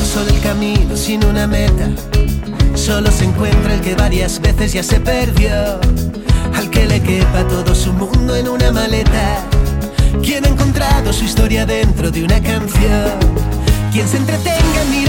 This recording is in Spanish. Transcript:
solo el camino sin una meta. Solo se encuentra el que varias veces ya se perdió, al que le quepa todo su mundo en una maleta. Quien ha encontrado su historia dentro de una canción, quien se entretenga en mirar